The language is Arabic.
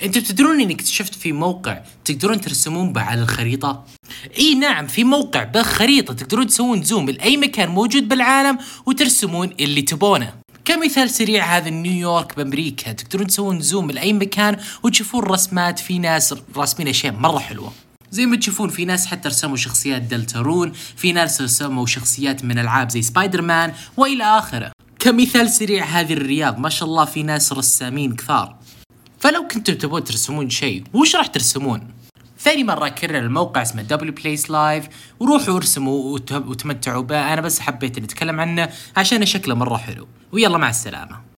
انتوا تدرون اني اكتشفت في موقع تقدرون ترسمون به على الخريطة؟ اي نعم، في موقع بخريطة تقدرون تسوون زوم لأي مكان موجود بالعالم وترسمون اللي تبونه. كمثال سريع، هذا نيويورك بأمريكا، تقدرون تسوون زوم لأي مكان وتشوفون رسمات. في ناس راسمين أشياء مرة حلوة، زي ما تشوفون في ناس حتى رسموا شخصيات دلترون، في ناس رسموا شخصيات من ألعاب زي سبايدر مان وإلى آخره. كمثال سريع، هذه الرياض ما شاء الله في ناس رسامين كثار. فلو كنتم تبون ترسمون شيء وش راح ترسمون؟ ثاني مرة أكرر، الموقع اسمه W Place Live، وروحوا ارسموا وتمتعوا به. أنا بس حبيت نتكلم عنه عشان شكله مرة حلو. ويلا مع السلامة.